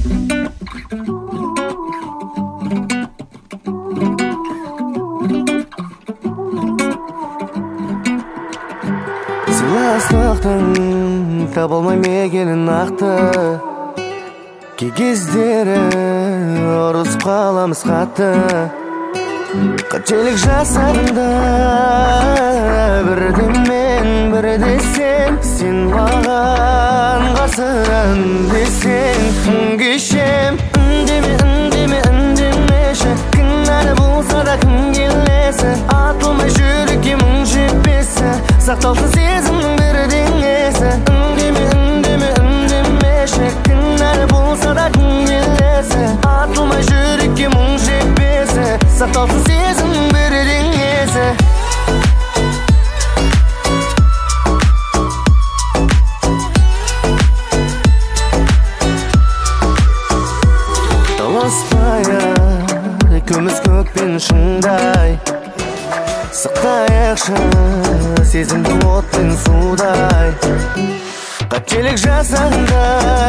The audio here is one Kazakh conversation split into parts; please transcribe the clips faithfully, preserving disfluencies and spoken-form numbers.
Сыйластықтың табылмай мекенін ақты, кей кездері ұрыс қаламыз қатты. Қателік жасағанда бірде мен, бірде сен, сен маған қарсыдан десең, кешем. Үндеме, үндеме, үндемеші, кінәлі болса да кім келесі, атылмай жүрекке мұң жетпесі, сақталсын сезімнің бірдеңесі. Үндеме, үндеме, үндемеші, кінәлі болса да кім келесі, атылмай жүрекке мұң жетпесі, сақталсын сезімнің бірдеңесі. Таласпайық екеуміз көк пен шыңдай, сақтайықшы сезімді от пен судай. Қателік жасағанда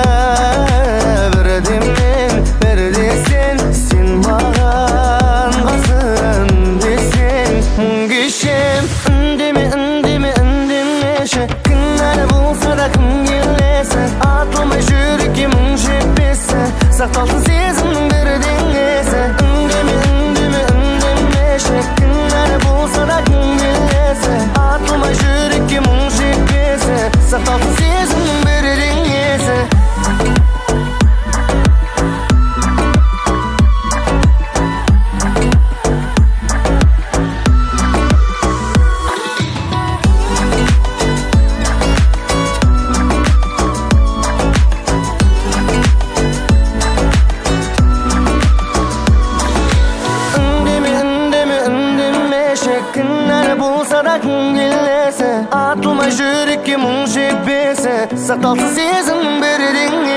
бірде мен, бірде сен, сен маған қарсыдан десең, мұң кешем. Үндеме, үндеме, үндемеші, кінәлі болса да кім келесі, атылмай жүрекке мұң жетпесі, сақталсын сезімнің бірдеңесі. Үндеме, үндеме, үндемеші, кінәлі болса да кім келесі, атылмай жүрекке мұң жетпесі, сақталсын сезімнің бірдеңесі. Кінәлі болса да кім келесі, атылмай жүрекке мұң жетпесі, сақталсын сезімнің бірдеңесі.